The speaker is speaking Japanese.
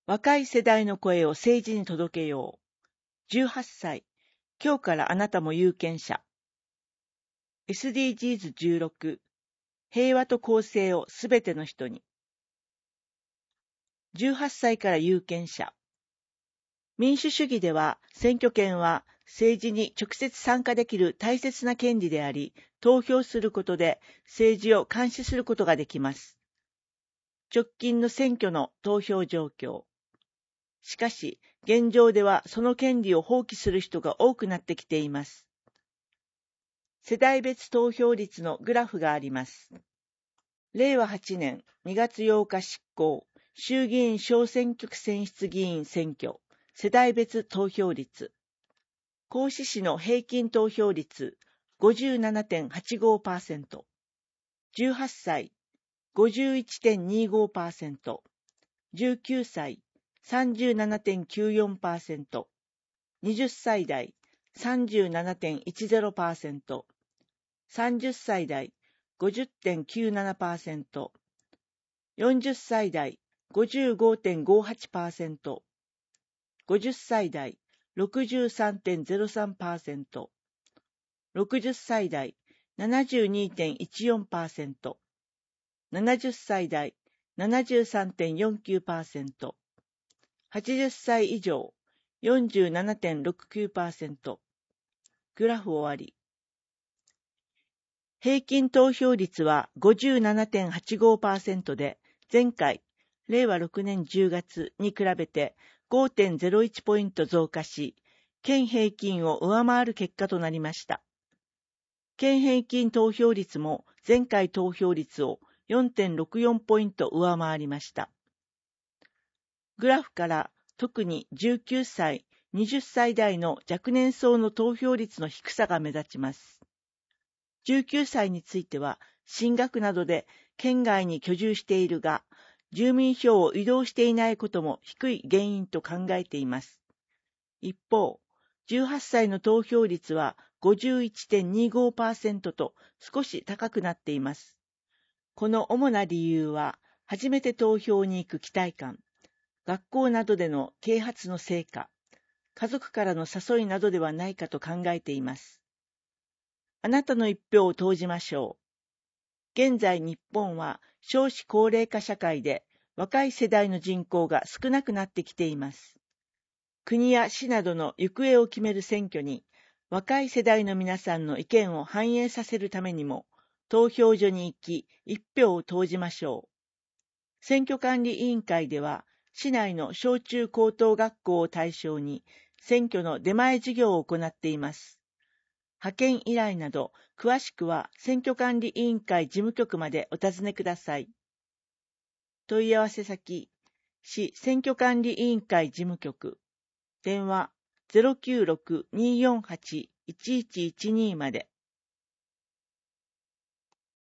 若い世代の声を政治に届けよう。18歳、今日からあなたも有権者。SDGs16、平和と公正をすべての人に。18歳から有権者。民主主義では選挙権は政治に直接参加できる大切な権利であり、投票することで政治を監視することができます。直近の選挙の投票状況。しかし、現状ではその権利を放棄する人が多くなってきています。世代別投票率のグラフがあります。令和8年2月8日執行、衆議院小選挙区選出議員選挙、世代別投票率。甲子市の平均投票率 57.85%。18歳 51.25%。19歳 37.94%。20歳代 37.10%。30歳代 50.97%。40歳代 55.58%。50歳代 63.03%。60歳代 72.14%。70歳代 73.49%。80歳以上 47.69%。グラフ終わり。平均投票率は 57.85% で、前回、令和6年10月に比べて 5.01 ポイント増加し、県平均を上回る結果となりました。県平均投票率も前回投票率を 4.64 ポイント上回りました。グラフから特に19歳、20歳代の若年層の投票率の低さが目立ちます。19歳については、進学などで県外に居住しているが、住民票を移動していないことも低い原因と考えています。一方、18歳の投票率は 51.25% と少し高くなっています。この主な理由は、初めて投票に行く期待感、学校などでの啓発の成果、家族からの誘いなどではないかと考えています。あなたの一票を投じましょう。現在日本は少子高齢化社会で若い世代の人口が少なくなってきています。国や市などの行方を決める選挙に若い世代の皆さんの意見を反映させるためにも投票所に行き一票を投じましょう。選挙管理委員会では市内の小中高等学校を対象に選挙の出前授業を行っています。派遣依頼など、詳しくは選挙管理委員会事務局までお尋ねください。問い合わせ先、市選挙管理委員会事務局、電話 096-248-1112 まで。